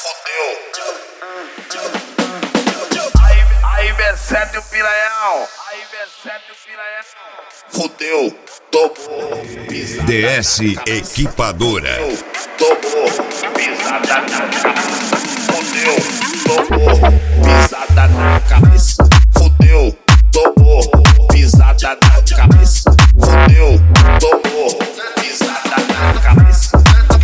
Aí B7 o piranhão. Fudeu, tomou, pisada. DS Equipadora. Tomou, pisada na cabeça. Fudeu, tomou, pisada na cabeça. Fudeu, tomou, pisada na cabeça. Fudeu, tomou, pisada na cabeça.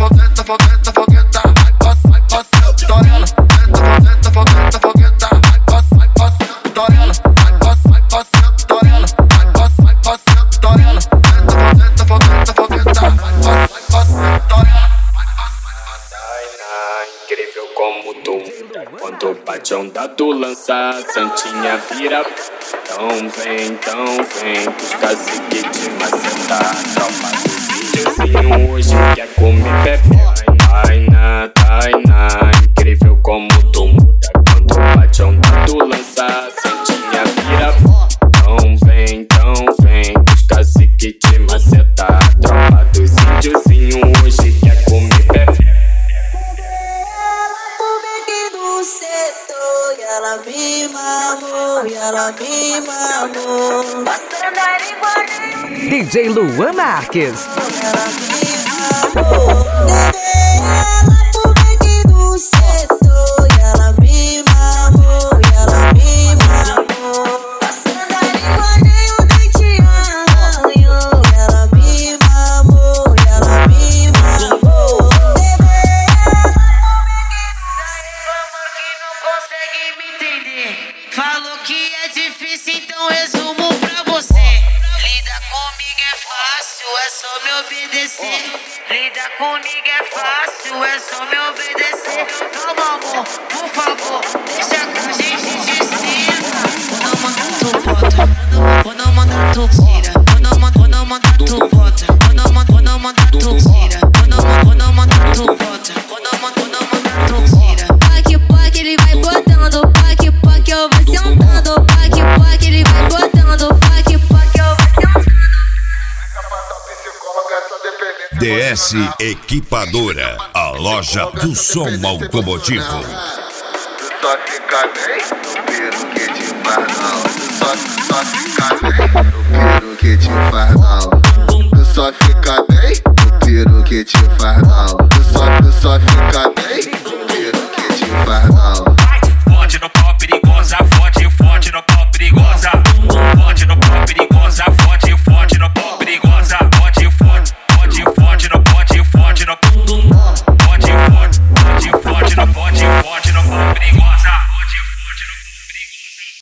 Incrível como tu muda quando o paixão dado lança, santinha vira. Então vem, os caciques de maceta. Tropa do videozinho hoje quer comer bebê. Tainá, incrível como tu muda quando o paixão dado lança, santinha vira. Então vem, os caciques de maceta. Tropa dos índiozinho hoje quer comer bebê. Ela me mamou, passando a língua. DJ Luan Marques. Ela me mamou, levei ela pro beco do setor. Ela me mamou, passando a língua nem o dente arranhou. Ela me mamou, levei ela pro beco do consegue me entender. Falou que é difícil, então resumo pra você. Lidar comigo é fácil, é só me obedecer. Lidar comigo é fácil, é só me obedecer. Calma, amor, por favor, deixa que a gente decida. Quando eu mandar tu bota, quando eu mandar tu tira. Quando eu mandar tu bota, quando eu mandar tu tira. Quando eu mandar tu bota, quando eu mandar tu tira. Pac, ele vai botando, pac, eu vou sentando. Pac, ele vai botando, pac, eu vou sentando. DS Equipadora, a loja do som automotivo. Tu só fica bem no piro que te faz mal. Tu só fica bem no piro que te faz mal. Tu só fica bem no piro que te faz mal. Tu só fica